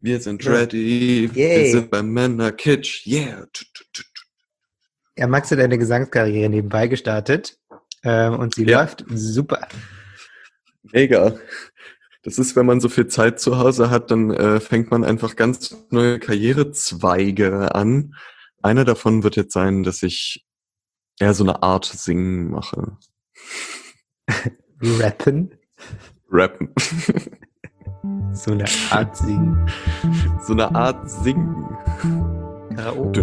Wir sind So. ready. Yay. Wir sind beim Männerkitsch. Yeah. Ja, Max hat eine Gesangskarriere nebenbei gestartet und sie Ja. läuft super. Mega. Das ist, wenn man so viel Zeit zu Hause hat, dann fängt man einfach ganz neue Karrierezweige an. Einer davon wird jetzt sein, dass ich eher so eine Art Singen mache. Rappen, Rappen. so eine Art Singen. So eine Art Singen. Karaoke.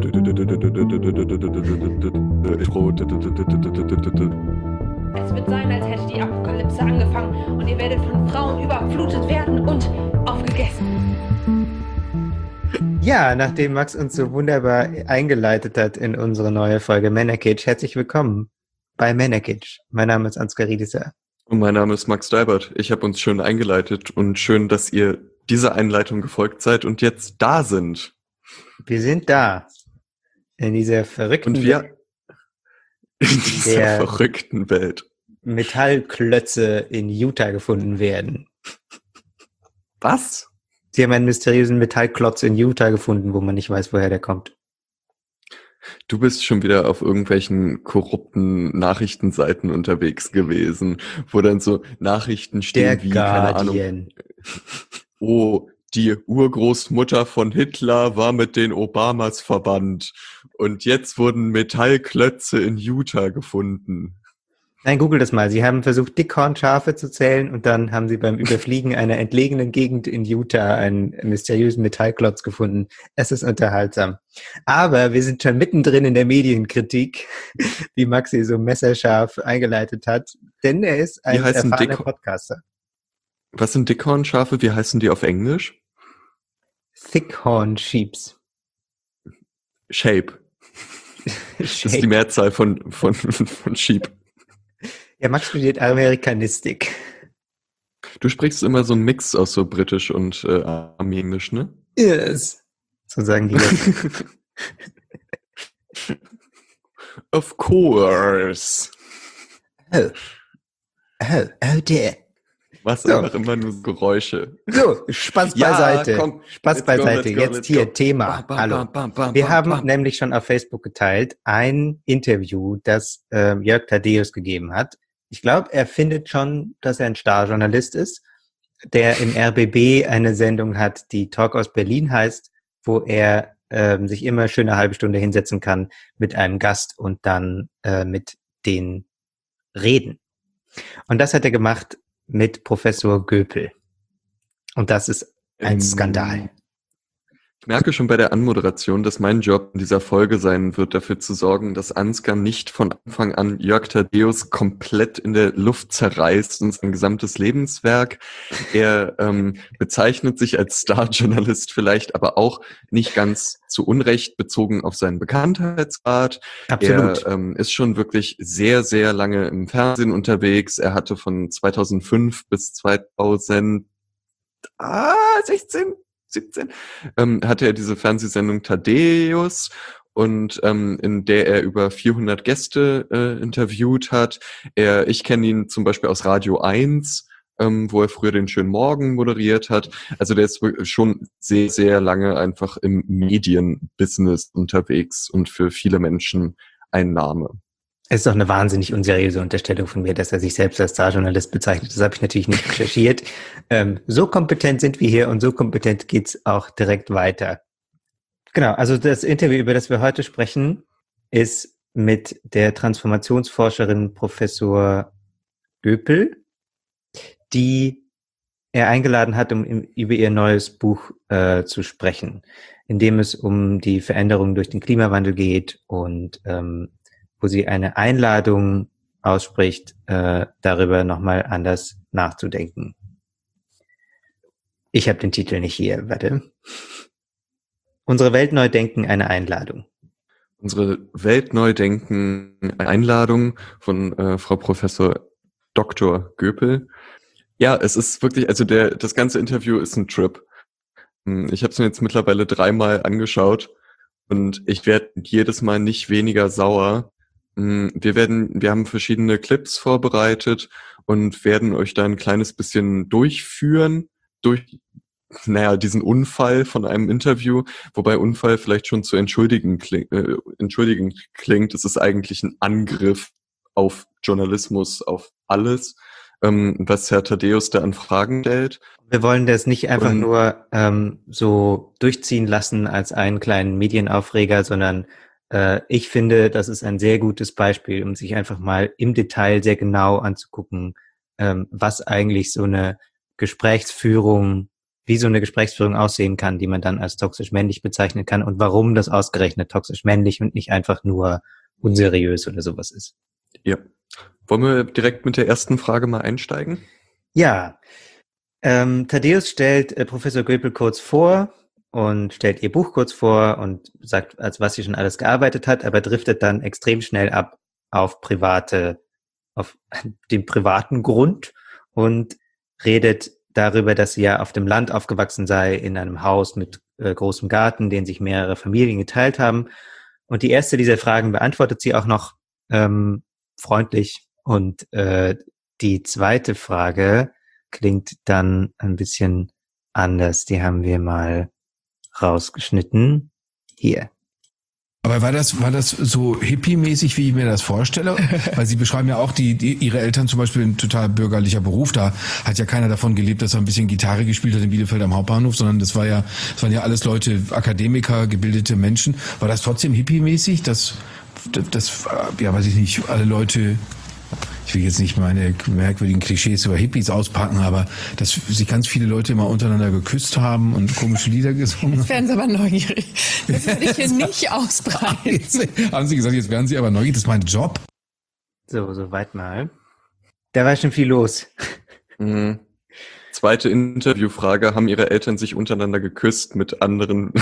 Es wird sein, als hätte die Apokalypse angefangen und ihr werdet von Frauen überflutet werden und aufgegessen. Ja, nachdem Max uns so wunderbar eingeleitet hat in unsere neue Folge Männerkitsch, herzlich willkommen bei Männerkitsch. Mein Name ist Ansgar Riedisser. Und mein Name ist Max Deibert. Ich habe uns schön eingeleitet und schön, dass ihr dieser Einleitung gefolgt seid und jetzt da sind. Wir sind da in dieser verrückten Und wir Welt, in dieser der verrückten Welt. Metallklötze in Utah gefunden werden. Was? Sie haben einen mysteriösen Metallklotz in Utah gefunden, wo man nicht weiß, woher der kommt. Du bist schon wieder auf irgendwelchen korrupten Nachrichtenseiten unterwegs gewesen, wo dann so Nachrichten Der stehen wie, keine Ahnung, Guardian. oh, die Urgroßmutter von Hitler war mit den Obamas verwandt und jetzt wurden Metallklötze in Utah gefunden. Nein, google das mal. Sie haben versucht, Dickhornschafe zu zählen und dann haben sie beim Überfliegen einer entlegenen Gegend in Utah einen mysteriösen Metallklotz gefunden. Es ist unterhaltsam. Aber wir sind schon mittendrin in der Medienkritik, die Maxi so messerscharf eingeleitet hat, denn er ist ein heißen erfahrener Podcaster. Was sind Dickhornschafe? Wie heißen die auf Englisch? Thickhorn Sheeps. Shape. Das ist die Mehrzahl von Sheep. Ja, Max studiert Amerikanistik. Du sprichst immer so einen Mix aus so britisch und Armenisch, ne? Yes. So sagen die das. Of course. Oh dear. Was So. einfach immer nur Geräusche. So, Spaß Ja, beiseite. komm, Spaß let's beiseite. go, Jetzt let's hier, go. Thema. Bam, bam, Hallo. bam, bam, bam, Wir bam, haben bam. nämlich schon auf Facebook geteilt ein Interview, das Jörg Thaddeus gegeben hat. Ich glaube, er findet schon, dass er ein Starjournalist ist, der im RBB eine Sendung hat, die Talk aus Berlin heißt, wo er sich immer schön eine halbe Stunde hinsetzen kann mit einem Gast und dann mit den reden. Und das hat er gemacht mit Professor Göpel. Und das ist ein Skandal. Ich merke schon bei der Anmoderation, dass mein Job in dieser Folge sein wird, dafür zu sorgen, dass Ansgar nicht von Anfang an Jörg Thaddeus komplett in der Luft zerreißt und sein gesamtes Lebenswerk. Er bezeichnet sich als Starjournalist vielleicht, aber auch nicht ganz zu Unrecht bezogen auf seinen Bekanntheitsgrad. Absolut. Er ist schon wirklich sehr, sehr lange im Fernsehen unterwegs. Er hatte von 2005 bis 2016 17 hatte er diese Fernsehsendung Thaddeus und in der er über 400 Gäste interviewt hat. Ich kenne ihn zum Beispiel aus Radio 1, wo er früher den Schönen Morgen moderiert hat. Also der ist schon sehr, sehr lange einfach im Medienbusiness unterwegs und für viele Menschen ein Name. Es ist doch eine wahnsinnig unseriöse Unterstellung von mir, dass er sich selbst als Starjournalist bezeichnet. Das habe ich natürlich nicht recherchiert. So kompetent sind wir hier und so kompetent geht's auch direkt weiter. Genau, also das Interview, über das wir heute sprechen, ist mit der Transformationsforscherin Professor Göpel, die er eingeladen hat, um über ihr neues Buch zu sprechen, in dem es um die Veränderungen durch den Klimawandel geht und wo sie eine Einladung ausspricht, darüber nochmal anders nachzudenken. Ich habe den Titel nicht hier, warte. Unsere Welt neu denken, eine Einladung. Unsere Welt neu denken, eine Einladung von Frau Professor Dr. Göpel. Ja, es ist wirklich, also das ganze Interview ist ein Trip. Ich habe es mir jetzt mittlerweile 3-mal angeschaut und ich werde jedes Mal nicht weniger sauer. Wir haben verschiedene Clips vorbereitet und werden euch da ein kleines bisschen durchführen durch diesen Unfall von einem Interview, wobei Unfall vielleicht schon zu entschuldigen klingt. Es ist eigentlich ein Angriff auf Journalismus, auf alles, was Herr Thaddäus da an Fragen stellt. Wir wollen das nicht einfach nur so durchziehen lassen als einen kleinen Medienaufreger, sondern ich finde, das ist ein sehr gutes Beispiel, um sich einfach mal im Detail sehr genau anzugucken, was eigentlich so eine Gesprächsführung, wie so eine Gesprächsführung aussehen kann, die man dann als toxisch männlich bezeichnen kann und warum das ausgerechnet toxisch männlich und nicht einfach nur unseriös oder sowas ist. Ja. Wollen wir direkt mit der ersten Frage mal einsteigen? Ja. Thaddäus stellt Professor Göpel kurz vor und stellt ihr Buch kurz vor und sagt, als was sie schon alles gearbeitet hat, aber driftet dann extrem schnell ab auf den privaten Grund und redet darüber, dass sie ja auf dem Land aufgewachsen sei, in einem Haus mit großem Garten, den sich mehrere Familien geteilt haben. Und die erste dieser Fragen beantwortet sie auch noch freundlich. Und die zweite Frage klingt dann ein bisschen anders. Die haben wir mal rausgeschnitten. Hier. Aber war das so hippie-mäßig, wie ich mir das vorstelle? Weil Sie beschreiben ja auch ihre Eltern zum Beispiel ein total bürgerlicher Beruf. Da hat ja keiner davon gelebt, dass er ein bisschen Gitarre gespielt hat in Bielefeld am Hauptbahnhof, sondern das waren ja alles Leute, Akademiker, gebildete Menschen. War das trotzdem hippie-mäßig? Das, ja, weiß ich nicht, alle Leute, ich will jetzt nicht meine merkwürdigen Klischees über Hippies auspacken, aber dass sich ganz viele Leute immer untereinander geküsst haben und komische Lieder gesungen haben. Jetzt werden Sie aber neugierig. Das will ich hier nicht ausbreiten. Haben Sie gesagt, jetzt werden Sie aber neugierig, das ist mein Job. So weit mal. Da war schon viel los. Mhm. Zweite Interviewfrage, haben Ihre Eltern sich untereinander geküsst mit anderen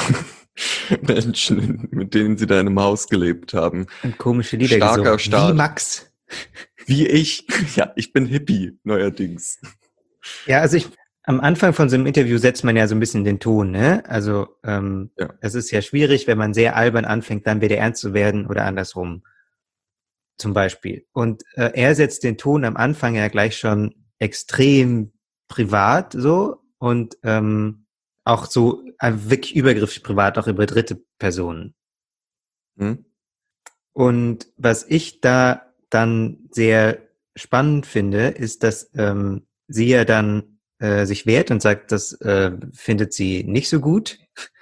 Menschen, mit denen Sie da in einem Haus gelebt haben? Und komische Lieder Starker gesungen. Start. Wie Max. Wie ich. Ja, ich bin Hippie, neuerdings. Ja, also am Anfang von so einem Interview setzt man ja so ein bisschen den Ton, ne? Also es ist ja schwierig, wenn man sehr albern anfängt, dann wieder ernst zu werden oder andersrum. Zum Beispiel. Und er setzt den Ton am Anfang ja gleich schon extrem privat so und auch so wirklich übergriffig privat, auch über dritte Personen. Hm? Und was ich da dann sehr spannend finde, ist, dass sie ja dann sich wehrt und sagt, das findet sie nicht so gut.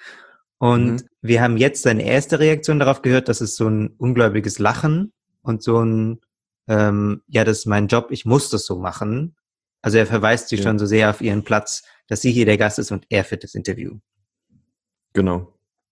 Und wir haben jetzt seine erste Reaktion darauf gehört, dass es so ein ungläubiges Lachen und so ein, ja, das ist mein Job, ich muss das so machen. Also er verweist sie schon so sehr auf ihren Platz, dass sie hier der Gast ist und er führt das Interview. Genau.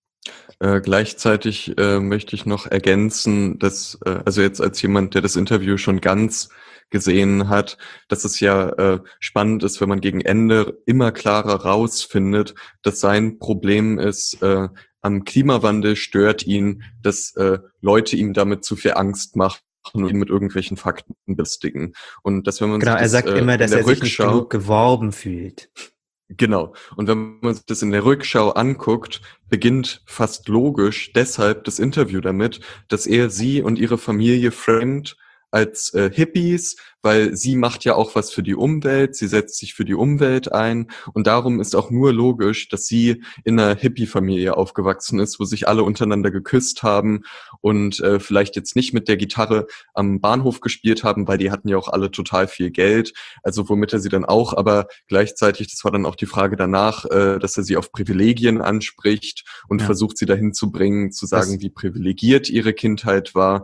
Gleichzeitig möchte ich noch ergänzen, dass, also jetzt als jemand, der das Interview schon ganz gesehen hat, dass es ja spannend ist, wenn man gegen Ende immer klarer rausfindet, dass sein Problem ist, am Klimawandel stört ihn, dass Leute ihm damit zu viel Angst machen und ihn mit irgendwelchen Fakten belästigen. Und dass wenn man genau, sich das, er sagt immer, dass er sich nicht Rückschau genug geworben fühlt. Genau. Und wenn man sich das in der Rückschau anguckt, beginnt fast logisch deshalb das Interview damit, dass er sie und ihre Familie framet als Hippies, weil sie macht ja auch was für die Umwelt, sie setzt sich für die Umwelt ein und darum ist auch nur logisch, dass sie in einer Hippie-Familie aufgewachsen ist, wo sich alle untereinander geküsst haben und vielleicht jetzt nicht mit der Gitarre am Bahnhof gespielt haben, weil die hatten ja auch alle total viel Geld, also womit er sie dann auch, aber gleichzeitig, das war dann auch die Frage danach, dass er sie auf Privilegien anspricht und versucht, sie dahin zu bringen, zu sagen, wie privilegiert ihre Kindheit war.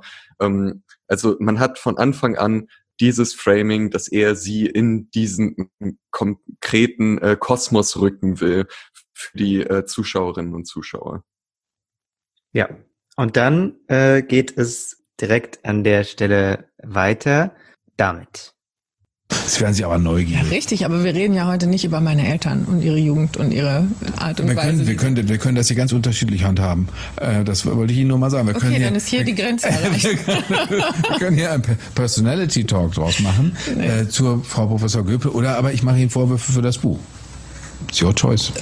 Also man hat von Anfang an dieses Framing, dass er sie in diesen konkreten Kosmos rücken will für die Zuschauerinnen und Zuschauer. Ja, und dann geht es direkt an der Stelle weiter damit. Jetzt werden Sie aber neugierig. Ja, richtig, aber wir reden ja heute nicht über meine Eltern und ihre Jugend und ihre Art und Weise. Wir können das hier ganz unterschiedlich handhaben. Das wollte ich Ihnen nur mal sagen. Okay, dann ist hier die Grenze erreicht. Wir können hier einen Personality Talk draus machen zur Frau Professor Göpel. Oder aber ich mache Ihnen Vorwürfe für das Buch. It's your choice.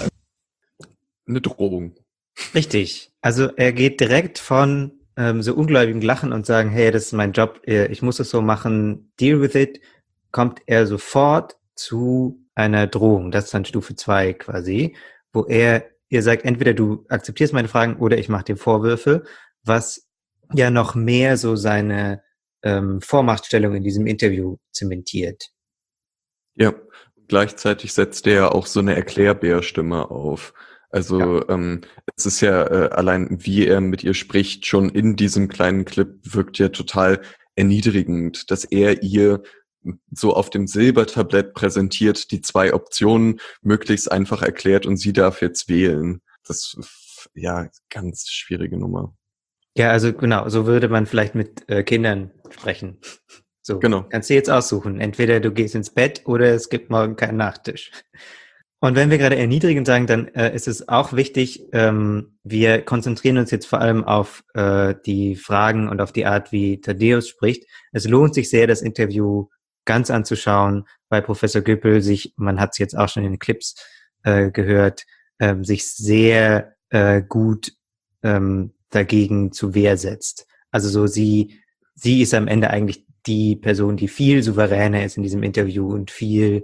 Eine Drohung. Richtig. Also er geht direkt von so ungläubigem Lachen und sagen, hey, das ist mein Job, ich muss es so machen, deal with it, kommt er sofort zu einer Drohung. Das ist dann Stufe 2 quasi, wo ihr sagt, entweder du akzeptierst meine Fragen oder ich mache dir Vorwürfe, was ja noch mehr so seine Vormachtstellung in diesem Interview zementiert. Ja, gleichzeitig setzt er ja auch so eine Erklärbärstimme auf. Also es ist ja allein, wie er mit ihr spricht, schon in diesem kleinen Clip wirkt ja total erniedrigend, dass er ihr so auf dem Silbertablett präsentiert, die 2 Optionen möglichst einfach erklärt und sie darf jetzt wählen. Das ja, ganz schwierige Nummer. Ja, also genau, so würde man vielleicht mit Kindern sprechen. So, Genau. kannst du jetzt aussuchen. Entweder du gehst ins Bett oder es gibt morgen keinen Nachtisch. Und wenn wir gerade erniedrigend sagen, dann ist es auch wichtig, wir konzentrieren uns jetzt vor allem auf die Fragen und auf die Art, wie Thaddäus spricht. Es lohnt sich sehr, das Interview ganz anzuschauen, weil Professor Göpel sich, man hat es jetzt auch schon in den Clips gehört, sich sehr gut dagegen zur Wehr setzt. Also so sie ist am Ende eigentlich die Person, die viel souveräner ist in diesem Interview und viel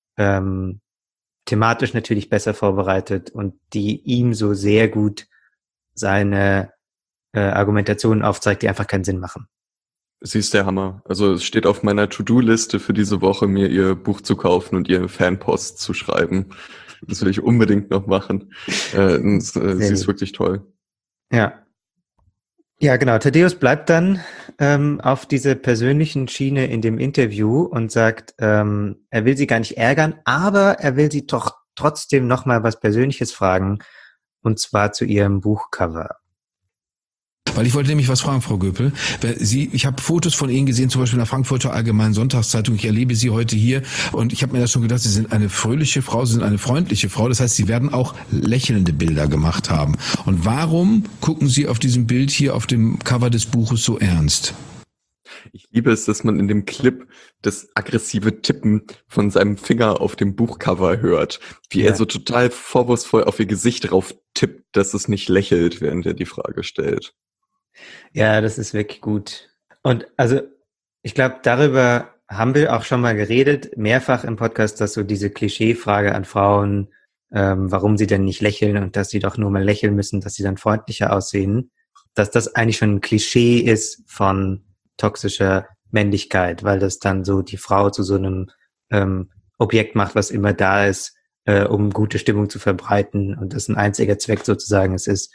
thematisch natürlich besser vorbereitet und die ihm so sehr gut seine Argumentationen aufzeigt, die einfach keinen Sinn machen. Sie ist der Hammer. Also es steht auf meiner To-Do-Liste für diese Woche, mir ihr Buch zu kaufen und ihr Fanpost zu schreiben. Das will ich unbedingt noch machen. Sie ist wirklich toll. Ja. Ja, genau. Thaddäus bleibt dann auf dieser persönlichen Schiene in dem Interview und sagt, er will sie gar nicht ärgern, aber er will sie doch trotzdem nochmal was Persönliches fragen, und zwar zu ihrem Buchcover. Weil ich wollte nämlich was fragen, Frau Göpel. Ich habe Fotos von Ihnen gesehen, zum Beispiel in der Frankfurter Allgemeinen Sonntagszeitung. Ich erlebe Sie heute hier und ich habe mir das schon gedacht, Sie sind eine fröhliche Frau, Sie sind eine freundliche Frau. Das heißt, Sie werden auch lächelnde Bilder gemacht haben. Und warum gucken Sie auf diesem Bild hier auf dem Cover des Buches so ernst? Ich liebe es, dass man in dem Clip das aggressive Tippen von seinem Finger auf dem Buchcover hört. Wie er so total vorwurfsvoll auf ihr Gesicht drauf tippt, dass es nicht lächelt, während er die Frage stellt. Ja, das ist wirklich gut. Und also, ich glaube, darüber haben wir auch schon mal geredet, mehrfach im Podcast, dass so diese Klischeefrage an Frauen, warum sie denn nicht lächeln und dass sie doch nur mal lächeln müssen, dass sie dann freundlicher aussehen, dass das eigentlich schon ein Klischee ist von toxischer Männlichkeit, weil das dann so die Frau zu so einem Objekt macht, was immer da ist, um gute Stimmung zu verbreiten und das ein einziger Zweck sozusagen es ist,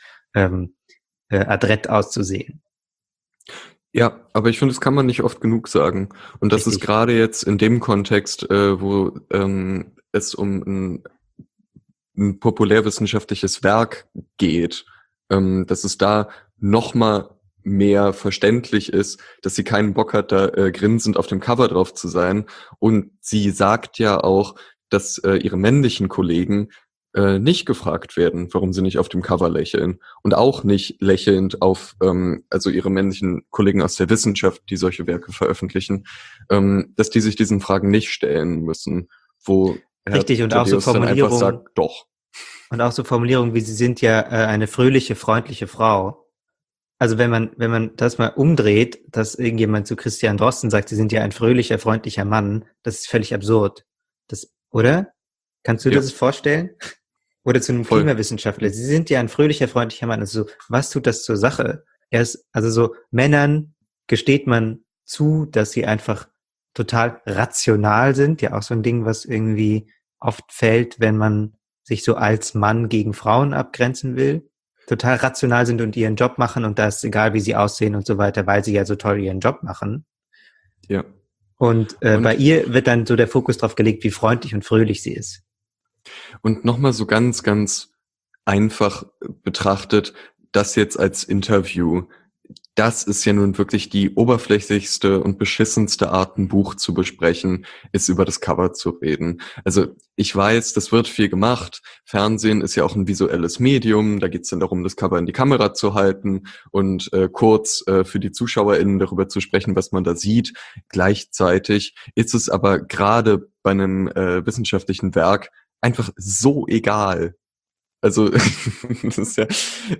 adrett auszusehen. Ja, aber ich finde, das kann man nicht oft genug sagen. Und das ist gerade jetzt in dem Kontext, wo es um ein populärwissenschaftliches Werk geht, dass es da nochmal mehr verständlich ist, dass sie keinen Bock hat, da grinsend auf dem Cover drauf zu sein. Und sie sagt ja auch, dass ihre männlichen Kollegen nicht gefragt werden, warum sie nicht auf dem Cover lächeln. Und auch nicht lächelnd auf also ihre männlichen Kollegen aus der Wissenschaft, die solche Werke veröffentlichen, dass die sich diesen Fragen nicht stellen müssen. Wo richtig, und auch so Formulierungen sagt, doch. Und auch so Formulierungen wie, sie sind ja eine fröhliche, freundliche Frau. Also wenn man das mal umdreht, dass irgendjemand zu Christian Drosten sagt, sie sind ja ein fröhlicher, freundlicher Mann, das ist völlig absurd. Oder? Kannst du dir das vorstellen? Oder zu einem Klimawissenschaftler. Sie sind ja ein fröhlicher, freundlicher Mann. Also so, was tut das zur Sache? Also so Männern gesteht man zu, dass sie einfach total rational sind. Ja, auch so ein Ding, was irgendwie oft fällt, wenn man sich so als Mann gegen Frauen abgrenzen will. Total rational sind und ihren Job machen und da ist egal, wie sie aussehen und so weiter, weil sie ja so toll ihren Job machen. Ja. Und bei ihr wird dann so der Fokus drauf gelegt, wie freundlich und fröhlich sie ist. Und nochmal so ganz, ganz einfach betrachtet, das jetzt als Interview, das ist ja nun wirklich die oberflächlichste und beschissenste Art, ein Buch zu besprechen, ist über das Cover zu reden. Also ich weiß, das wird viel gemacht. Fernsehen ist ja auch ein visuelles Medium. Da geht es dann darum, das Cover in die Kamera zu halten und kurz für die ZuschauerInnen darüber zu sprechen, was man da sieht. Gleichzeitig ist es aber gerade bei einem wissenschaftlichen Werk einfach so egal. Also das ist ja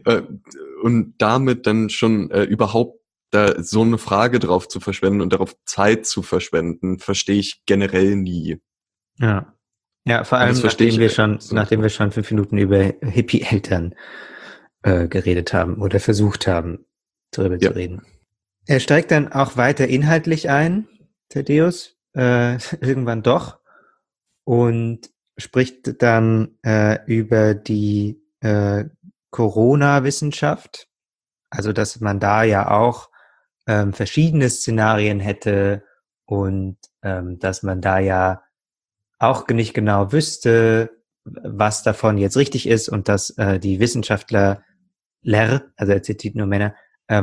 und damit dann schon überhaupt da so eine Frage drauf zu verschwenden und darauf Zeit zu verschwenden, verstehe ich generell nie. Ja, Ja, vor Und allem das verstehe nachdem wir schon 5 Minuten über Hippie-Eltern geredet haben oder versucht haben, darüber zu reden. Er steigt dann auch weiter inhaltlich ein, Thaddeus, irgendwann doch, und spricht dann über die Corona-Wissenschaft, also dass man da ja auch verschiedene Szenarien hätte und dass man da ja auch nicht genau wüsste, was davon jetzt richtig ist und dass die Wissenschaftler, also er zitiert nur Männer,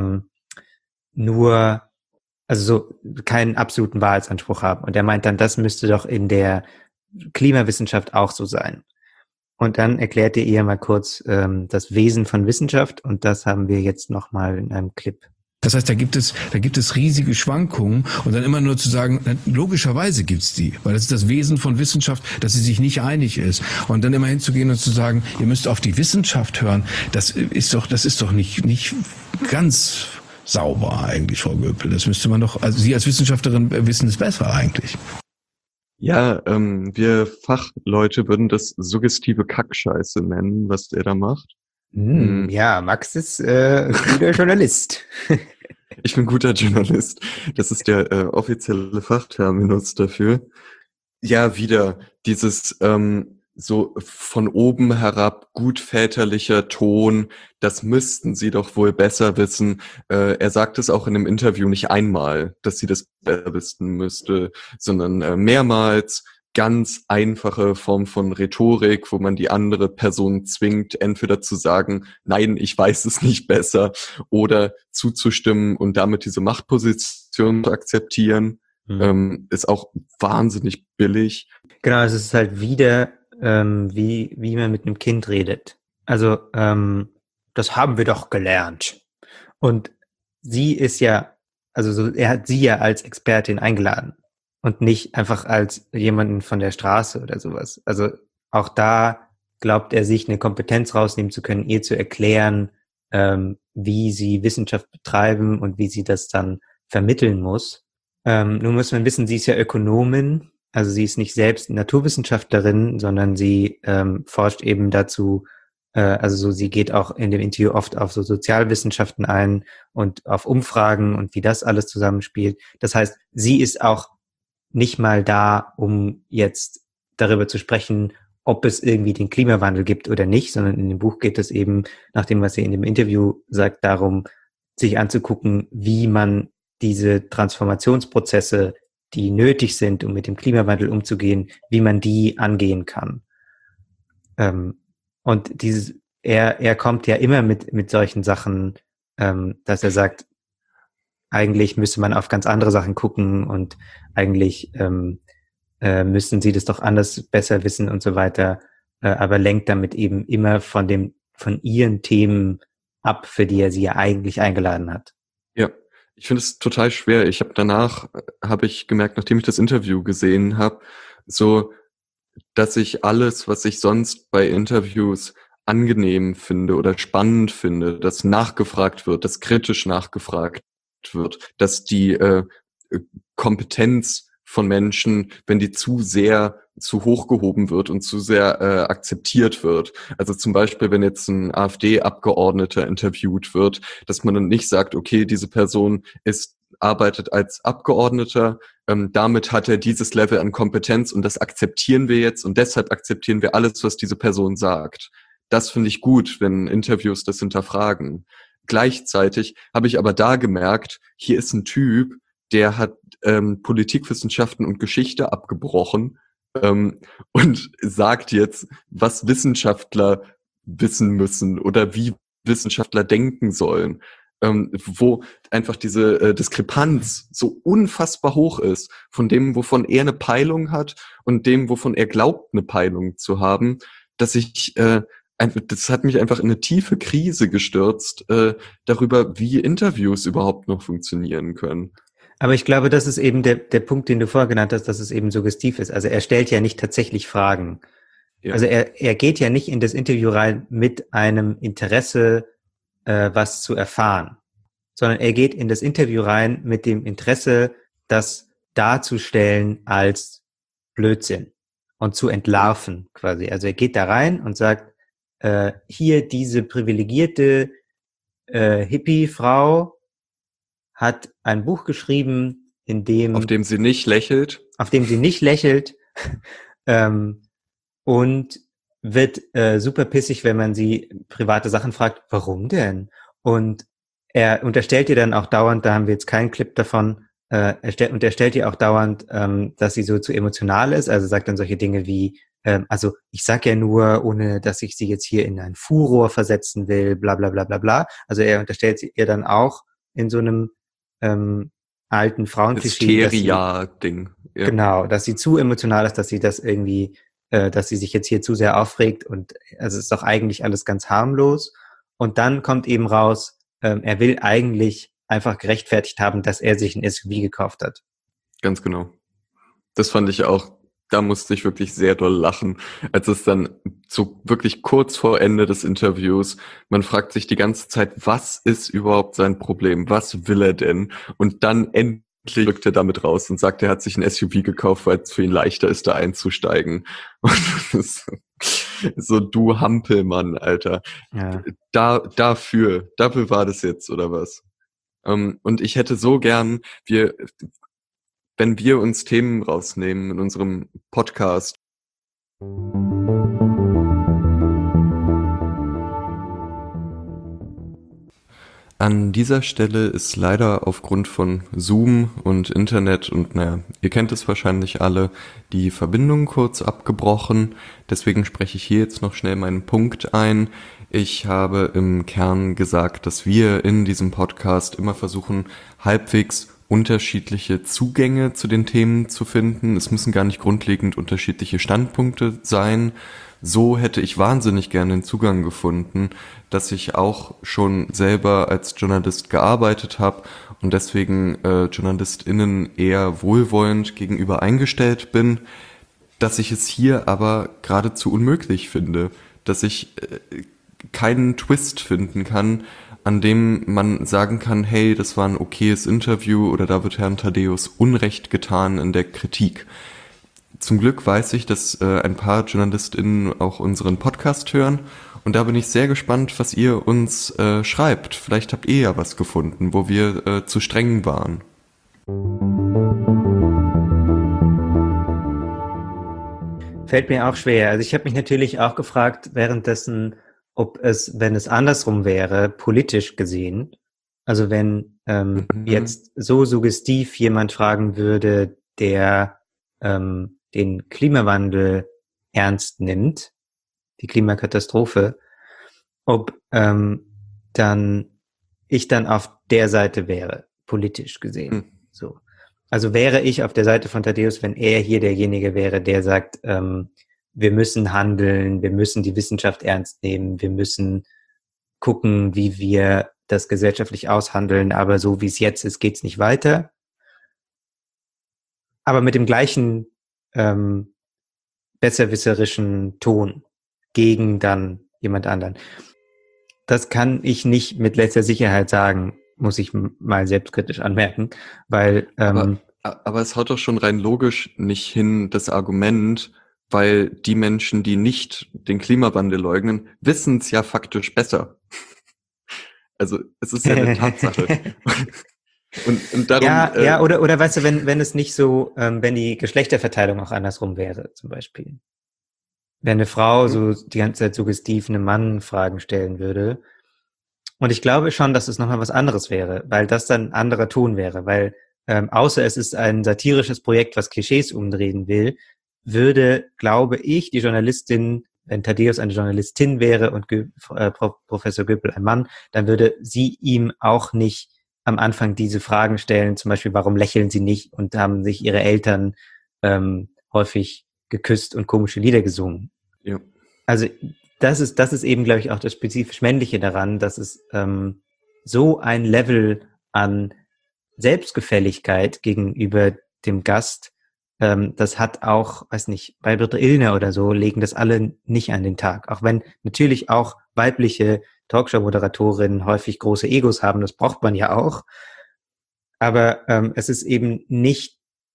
also so keinen absoluten Wahrheitsanspruch haben. Und er meint dann, das müsste doch in der Klimawissenschaft auch so sein. Und dann erklärt er ihr mal kurz das Wesen von Wissenschaft und das haben wir jetzt nochmal in einem Clip. Das heißt, da gibt es riesige Schwankungen und dann immer nur zu sagen, logischerweise gibt's die, weil das ist das Wesen von Wissenschaft, dass sie sich nicht einig ist. Und dann immer hinzugehen und zu sagen, ihr müsst auf die Wissenschaft hören, das ist doch nicht ganz sauber eigentlich, Frau Göpel. Das müsste man doch, also Sie als Wissenschaftlerin wissen es besser eigentlich. Ja, wir Fachleute würden das suggestive Kackscheiße nennen, was er da macht. Ja, Max ist guter Journalist. Ich bin guter Journalist. Das ist der offizielle Fachterminus dafür. Ja, wieder dieses so von oben herab gut väterlicher Ton, das müssten sie doch wohl besser wissen. Er sagt es auch in einem Interview nicht einmal, dass sie das besser wissen müsste, sondern mehrmals. Ganz einfache Form von Rhetorik, wo man die andere Person zwingt, entweder zu sagen, nein, ich weiß es nicht besser, oder zuzustimmen und damit diese Machtposition zu akzeptieren, ist auch wahnsinnig billig. Genau, es ist halt wieder, wie man mit einem Kind redet. Also, das haben wir doch gelernt. Und sie ist ja, also so, er hat sie ja als Expertin eingeladen. Und nicht einfach als jemanden von der Straße oder sowas. Also auch da glaubt er sich eine Kompetenz rausnehmen zu können, ihr zu erklären, wie sie Wissenschaft betreiben und wie sie das dann vermitteln muss. Nun muss man wissen, sie ist ja Ökonomin, also sie ist nicht selbst Naturwissenschaftlerin, sondern sie forscht eben dazu, also so, sie geht auch in dem Interview oft auf so Sozialwissenschaften ein und auf Umfragen und wie das alles zusammenspielt. Das heißt, sie ist auch nicht mal da, um jetzt darüber zu sprechen, ob es irgendwie den Klimawandel gibt oder nicht, sondern in dem Buch geht es eben, nach dem, was sie in dem Interview sagt, darum, sich anzugucken, wie man diese Transformationsprozesse, die nötig sind, um mit dem Klimawandel umzugehen, wie man die angehen kann. Und er kommt ja immer mit solchen Sachen, dass er sagt, eigentlich müsste man auf ganz andere Sachen gucken und eigentlich müssten sie das doch anders besser wissen und so weiter, aber lenkt damit eben immer von ihren Themen ab, für die er sie ja eigentlich eingeladen hat. Ja, ich finde es total schwer. Habe ich gemerkt, nachdem ich das Interview gesehen habe, so, dass ich alles, was ich sonst bei Interviews angenehm finde oder spannend finde, dass nachgefragt wird, dass kritisch nachgefragt wird, dass die Kompetenz von Menschen, wenn die zu sehr zu hoch gehoben wird und zu sehr akzeptiert wird. Also zum Beispiel, wenn jetzt ein AfD-Abgeordneter interviewt wird, dass man dann nicht sagt, okay, diese Person arbeitet als Abgeordneter, damit hat er dieses Level an Kompetenz und das akzeptieren wir jetzt und deshalb akzeptieren wir alles, was diese Person sagt. Das finde ich gut, wenn Interviews das hinterfragen. Gleichzeitig habe ich aber da gemerkt, hier ist ein Typ, der hat Politikwissenschaften und Geschichte abgebrochen und sagt jetzt, was Wissenschaftler wissen müssen oder wie Wissenschaftler denken sollen, wo einfach diese Diskrepanz so unfassbar hoch ist von dem, wovon er eine Peilung hat und dem, wovon er glaubt, eine Peilung zu haben, dass das hat mich einfach in eine tiefe Krise gestürzt, darüber, wie Interviews überhaupt noch funktionieren können. Aber ich glaube, das ist eben der Punkt, den du vorher genannt hast, dass es eben suggestiv ist. Also er stellt ja nicht tatsächlich Fragen. Ja. Also er geht ja nicht in das Interview rein mit einem Interesse, was zu erfahren, sondern er geht in das Interview rein mit dem Interesse, das darzustellen als Blödsinn. und zu entlarven quasi. Also er geht da rein und sagt, hier diese privilegierte Hippie-Frau hat ein Buch geschrieben, auf dem sie nicht lächelt. Und wird super pissig, wenn man sie private Sachen fragt, warum denn? Und er unterstellt ihr dann auch dauernd, da haben wir jetzt keinen Clip davon, unterstellt ihr auch dauernd, dass sie so zu emotional ist, also sagt dann solche Dinge wie, also ich sag ja nur, ohne dass ich sie jetzt hier in ein Furor versetzen will, bla bla bla bla bla. Also er unterstellt ihr dann auch in so einem alten Frauenklischee, Hysteria-Ding. Ja. Genau, dass sie zu emotional ist, dass sie das irgendwie, dass sie sich jetzt hier zu sehr aufregt und also es ist doch eigentlich alles ganz harmlos. Und dann kommt eben raus, er will eigentlich einfach gerechtfertigt haben, dass er sich ein SUV gekauft hat. Ganz genau. Das fand ich auch, da musste ich wirklich sehr doll lachen, als es dann so wirklich kurz vor Ende des Interviews, man fragt sich die ganze Zeit, was ist überhaupt sein Problem? Was will er denn? Und dann endlich rückt er damit raus und sagt, er hat sich ein SUV gekauft, weil es für ihn leichter ist, da einzusteigen. Und das so, du Hampelmann, Alter. Ja. Dafür war das jetzt, oder was? Und ich hätte so gern, wenn wir uns Themen rausnehmen in unserem Podcast. An dieser Stelle ist leider aufgrund von Zoom und Internet und ihr kennt es wahrscheinlich alle, die Verbindung kurz abgebrochen. Deswegen spreche ich hier jetzt noch schnell meinen Punkt ein. Ich habe im Kern gesagt, dass wir in diesem Podcast immer versuchen, halbwegs unterschiedliche Zugänge zu den Themen zu finden. Es müssen gar nicht grundlegend unterschiedliche Standpunkte sein. So hätte ich wahnsinnig gerne den Zugang gefunden, dass ich auch schon selber als Journalist gearbeitet habe und deswegen JournalistInnen eher wohlwollend gegenüber eingestellt bin, dass ich es hier aber geradezu unmöglich finde, dass ich keinen Twist finden kann, an dem man sagen kann, hey, das war ein okayes Interview oder da wird Herrn Thaddäus Unrecht getan in der Kritik. Zum Glück weiß ich, dass ein paar JournalistInnen auch unseren Podcast hören und da bin ich sehr gespannt, was ihr uns schreibt. Vielleicht habt ihr ja was gefunden, wo wir zu streng waren. Fällt mir auch schwer. Also ich habe mich natürlich auch gefragt währenddessen, ob es, wenn es andersrum wäre, politisch gesehen, also wenn jetzt so suggestiv jemand fragen würde, der den Klimawandel ernst nimmt, die Klimakatastrophe, ob dann ich dann auf der Seite wäre, politisch gesehen. So. Also wäre ich auf der Seite von Thaddäus, wenn er hier derjenige wäre, der sagt, wir müssen handeln, wir müssen die Wissenschaft ernst nehmen, wir müssen gucken, wie wir das gesellschaftlich aushandeln, aber so wie es jetzt ist, geht's nicht weiter. Aber mit dem gleichen besserwisserischen Ton gegen dann jemand anderen. Das kann ich nicht mit letzter Sicherheit sagen, muss ich mal selbstkritisch anmerken, weil aber es haut doch schon rein logisch nicht hin, das Argument, weil die Menschen, die nicht den Klimawandel leugnen, wissen es ja faktisch besser. Also es ist ja eine Tatsache. Und darum, ja, oder weißt du, wenn es nicht so, wenn die Geschlechterverteilung auch andersrum wäre, zum Beispiel. Wenn eine Frau so die ganze Zeit suggestiv einem Mann Fragen stellen würde. Und ich glaube schon, dass es nochmal was anderes wäre, weil das dann ein anderer Ton wäre, weil außer es ist ein satirisches Projekt, was Klischees umdrehen will, würde, glaube ich, die Journalistin, wenn Thaddäus eine Journalistin wäre und Professor Göppel ein Mann, dann würde sie ihm auch nicht am Anfang diese Fragen stellen, zum Beispiel, warum lächeln sie nicht und haben sich ihre Eltern häufig geküsst und komische Lieder gesungen. Ja. Also das ist eben, glaube ich, auch das spezifisch Männliche daran, dass es so ein Level an Selbstgefälligkeit gegenüber dem Gast, das hat auch, weiß nicht, bei Britta Illner oder so, legen das alle nicht an den Tag. Auch wenn natürlich auch weibliche Talkshow-Moderatorinnen häufig große Egos haben, das braucht man ja auch. Aber es ist eben nicht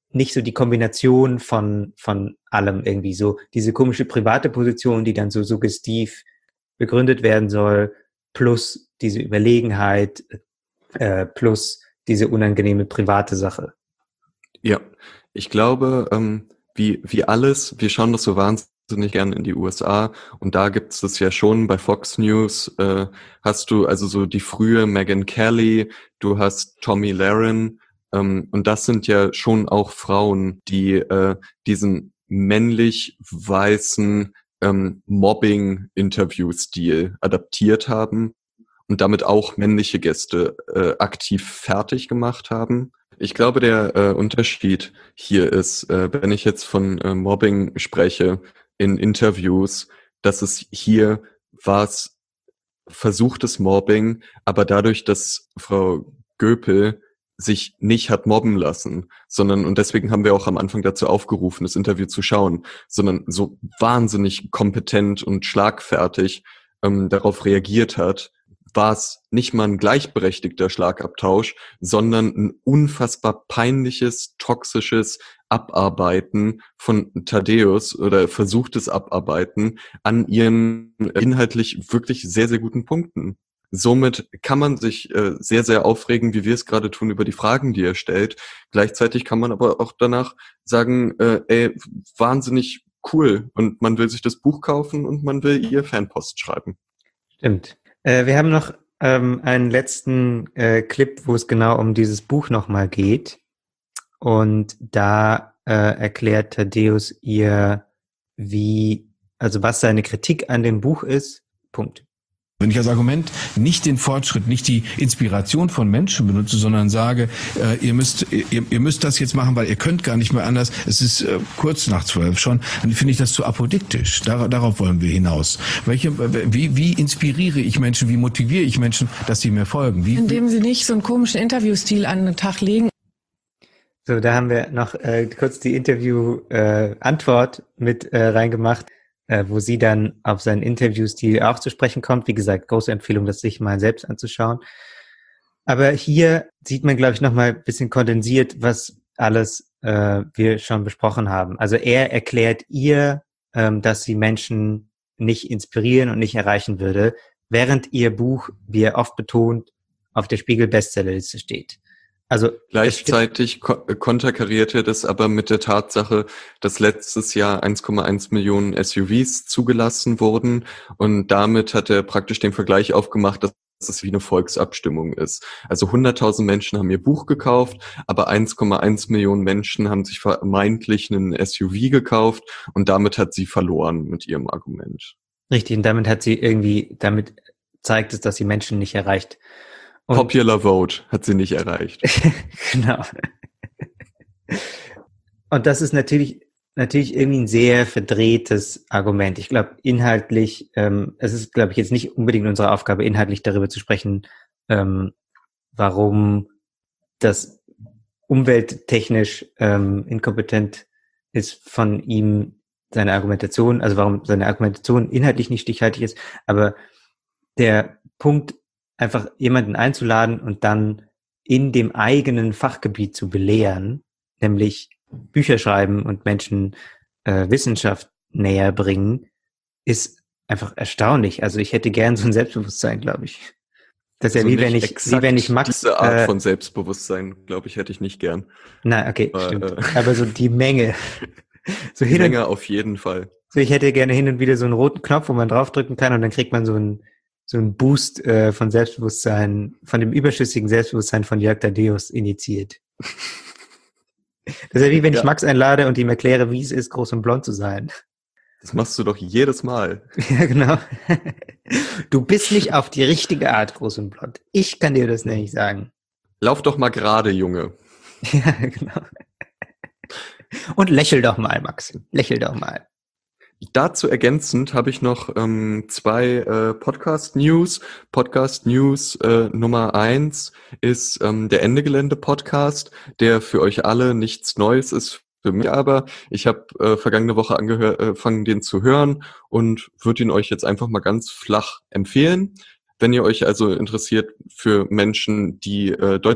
nicht so die Kombination von allem irgendwie so. Diese komische private Position, die dann so suggestiv begründet werden soll, plus diese Überlegenheit, plus diese unangenehme private Sache. Ja, ich glaube, wie alles, wir schauen das so wahnsinnig gern in die USA und da gibt es das ja schon bei Fox News, hast du also so die frühe Megyn Kelly, du hast Tomi Lahren, und das sind ja schon auch Frauen, die diesen männlich-weißen Mobbing-Interview-Stil adaptiert haben und damit auch männliche Gäste aktiv fertig gemacht haben. Ich glaube, der Unterschied hier ist, wenn ich jetzt von Mobbing spreche in Interviews, dass es hier war es versuchtes Mobbing, aber dadurch, dass Frau Göpel sich nicht hat mobben lassen, sondern, und deswegen haben wir auch am Anfang dazu aufgerufen, das Interview zu schauen, sondern so wahnsinnig kompetent und schlagfertig darauf reagiert hat, war es nicht mal ein gleichberechtigter Schlagabtausch, sondern ein unfassbar peinliches, toxisches Abarbeiten von Thaddäus oder versuchtes Abarbeiten an ihren inhaltlich wirklich sehr, sehr guten Punkten. Somit kann man sich sehr, sehr aufregen, wie wir es gerade tun, über die Fragen, die er stellt. Gleichzeitig kann man aber auch danach sagen, wahnsinnig cool. Und man will sich das Buch kaufen und man will ihr Fanpost schreiben. Stimmt. Wir haben noch einen letzten Clip, wo es genau um dieses Buch nochmal geht. Und da erklärt Thaddäus ihr, was seine Kritik an dem Buch ist. Punkt. Wenn ich als Argument nicht den Fortschritt, nicht die Inspiration von Menschen benutze, sondern sage, ihr müsst das jetzt machen, weil ihr könnt gar nicht mehr anders. Es ist kurz nach 12 schon. Dann finde ich das zu apodiktisch. Darauf wollen wir hinaus. Wie inspiriere ich Menschen? Wie motiviere ich Menschen, dass sie mir folgen? Indem sie nicht so einen komischen Interviewstil an den Tag legen. So, da haben wir noch kurz die Interview-Antwort mit reingemacht, wo sie dann auf seinen Interviewstil auch zu sprechen kommt. Wie gesagt, große Empfehlung, das sich mal selbst anzuschauen. Aber hier sieht man, glaube ich, nochmal ein bisschen kondensiert, was alles wir schon besprochen haben. Also er erklärt ihr, dass sie Menschen nicht inspirieren und nicht erreichen würde, während ihr Buch, wie er oft betont, auf der Spiegel-Bestsellerliste steht. Also gleichzeitig konterkariert er das aber mit der Tatsache, dass letztes Jahr 1,1 Millionen SUVs zugelassen wurden und damit hat er praktisch den Vergleich aufgemacht, dass es wie eine Volksabstimmung ist. Also 100.000 Menschen haben ihr Buch gekauft, aber 1,1 Millionen Menschen haben sich vermeintlich einen SUV gekauft und damit hat sie verloren mit ihrem Argument. Richtig, und damit zeigt es, dass sie Menschen nicht erreicht. Und Popular Vote hat sie nicht erreicht. Genau. Und das ist natürlich irgendwie ein sehr verdrehtes Argument. Ich glaube, inhaltlich, es ist, glaube ich, jetzt nicht unbedingt unsere Aufgabe, inhaltlich darüber zu sprechen, warum das umwelttechnisch inkompetent ist von ihm, seine Argumentation, also warum seine Argumentation inhaltlich nicht stichhaltig ist. Aber der Punkt, einfach jemanden einzuladen und dann in dem eigenen Fachgebiet zu belehren, nämlich Bücher schreiben und Menschen Wissenschaft näher bringen, ist einfach erstaunlich. Also ich hätte gern so ein Selbstbewusstsein, glaube ich. Das ist ja wie wenn ich Max... Diese Art von Selbstbewusstsein, glaube ich, hätte ich nicht gern. Na, okay, stimmt. Aber so die Menge. So die Menge auf jeden Fall. So, ich hätte gerne hin und wieder so einen roten Knopf, wo man draufdrücken kann und dann kriegt man so einen Boost von Selbstbewusstsein, von dem überschüssigen Selbstbewusstsein von Jörg Thaddäus initiiert. Das ist ja wie wenn ich Max einlade und ihm erkläre, wie es ist, groß und blond zu sein. Das machst du doch jedes Mal. Ja, genau. Du bist nicht auf die richtige Art groß und blond. Ich kann dir das nicht sagen. Lauf doch mal gerade, Junge. Ja, genau. Und lächel doch mal, Max. Lächel doch mal. Dazu ergänzend habe ich noch 2 Podcast-News. Podcast-News Nummer 1 ist der Ende Gelände-Podcast, der für euch alle nichts Neues ist, für mich aber. Ich habe vergangene Woche angefangen, den zu hören und würde ihn euch jetzt einfach mal ganz flach empfehlen. Wenn ihr euch also interessiert für Menschen, die deutlich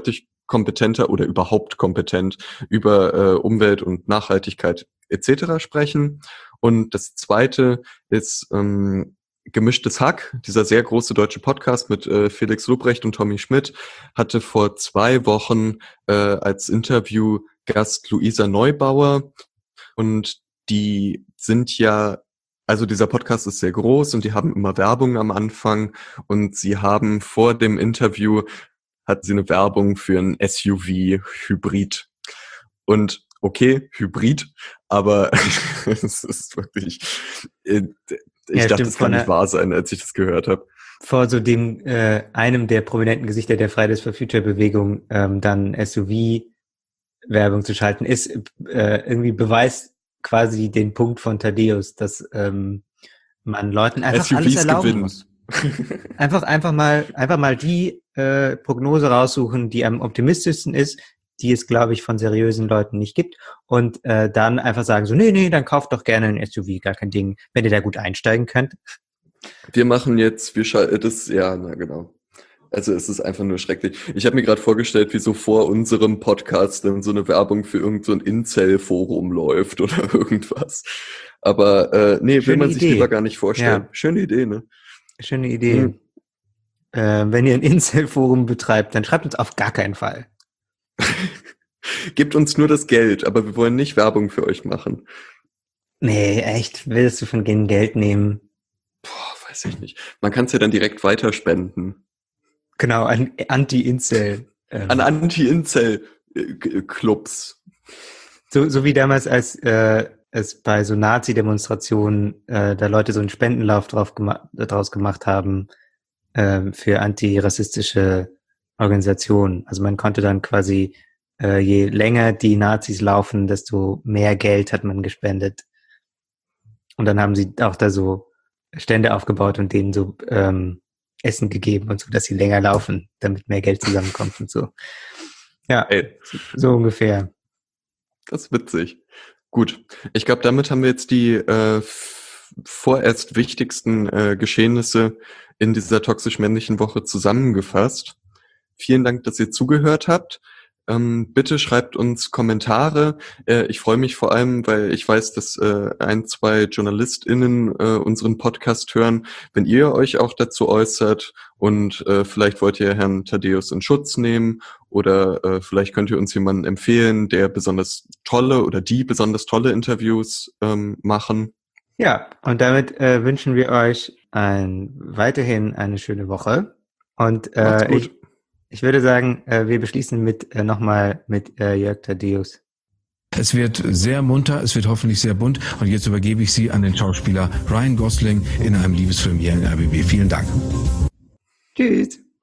kompetenter oder überhaupt kompetent über Umwelt und Nachhaltigkeit etc. sprechen. Und das zweite ist Gemischtes Hack, dieser sehr große deutsche Podcast mit Felix Lobrecht und Tommy Schmidt, hatte vor 2 Wochen als Interviewgast Luisa Neubauer. Und die sind ja, also dieser Podcast ist sehr groß und die haben immer Werbung am Anfang. Und sie haben vor dem Interview, hatten sie eine Werbung für ein SUV-Hybrid. Und okay, Hybrid, aber es ist wirklich... Ich dachte, das kann nicht wahr sein, als ich das gehört habe. Vor so dem einem der prominenten Gesichter der Fridays for Future Bewegung dann SUV-Werbung zu schalten, ist irgendwie beweist quasi den Punkt von Thaddäus, dass man Leuten einfach SUVs alles erlauben gewinnen. muss. einfach mal die Prognose raussuchen, die am optimistischsten ist, die es, glaube ich, von seriösen Leuten nicht gibt. Und dann einfach sagen so, nee, dann kauft doch gerne ein SUV, gar kein Ding, wenn ihr da gut einsteigen könnt. Wir machen jetzt, wir schalten das, ja, na genau. Also es ist einfach nur schrecklich. Ich habe mir gerade vorgestellt, wie so vor unserem Podcast dann so eine Werbung für irgend so ein Incel-Forum läuft oder irgendwas. Aber nee, Schöne will man sich Idee. lieber gar nicht vorstellen. Ja. Schöne Idee, ne? Schöne Idee. Wenn ihr ein Incel-Forum betreibt, dann schreibt uns auf gar keinen Fall. Gebt uns nur das Geld, aber wir wollen nicht Werbung für euch machen. Nee, echt? Willst du von denen Geld nehmen? Boah, weiß ich nicht. Man kann es ja dann direkt weiterspenden. Genau, an Anti-Incel. An Anti-Incel-Clubs. So wie damals, als es bei so Nazi-Demonstrationen da Leute so einen Spendenlauf draus gemacht haben für antirassistische Organisationen. Also man konnte dann quasi, je länger die Nazis laufen, desto mehr Geld hat man gespendet. Und dann haben sie auch da so Stände aufgebaut und denen so Essen gegeben und so, dass sie länger laufen, damit mehr Geld zusammenkommt und so. Ja, Ey, so ungefähr. das ist witzig. Gut, ich glaube, damit haben wir jetzt die vorerst wichtigsten Geschehnisse in dieser toxisch-männlichen Woche zusammengefasst. Vielen Dank, dass ihr zugehört habt. Bitte schreibt uns Kommentare. Ich freue mich vor allem, weil ich weiß, dass 1, 2 JournalistInnen unseren Podcast hören. Wenn ihr euch auch dazu äußert und vielleicht wollt ihr Herrn Thaddäus in Schutz nehmen oder vielleicht könnt ihr uns jemanden empfehlen, der besonders tolle oder die besonders tolle Interviews machen. Ja, und damit wünschen wir euch weiterhin eine schöne Woche. Und Macht's gut. ich würde sagen, wir beschließen nochmal mit Jörg Thaddäus. Es wird sehr munter, es wird hoffentlich sehr bunt. Und jetzt übergebe ich Sie an den Schauspieler Ryan Gosling in einem Liebesfilm hier in RBB. Vielen Dank. Tschüss.